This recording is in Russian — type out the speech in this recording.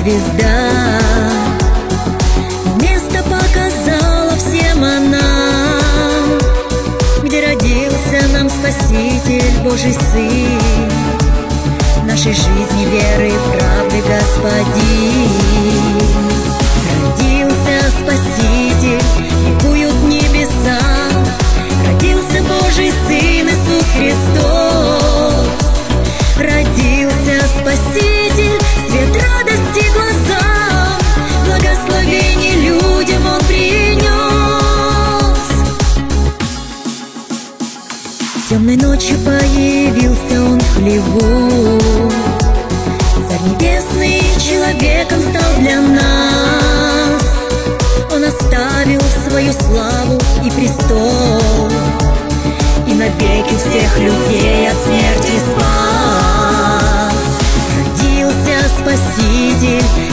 звезда. Место показала всем она, где родился нам Спаситель, Божий Сын, нашей жизни веры и правды Господин. Родился Спаситель, ликуют небеса, родился Божий Сын Иисус Христос. Родился Спаситель, свет радости глазам, благословение людям Он принес. Темной ночью появился Он в хлеву, Царь небесный человеком стал для нас. Он оставил свою славу и престол, и навеки всех людей от смерти спас. Родился Спаситель,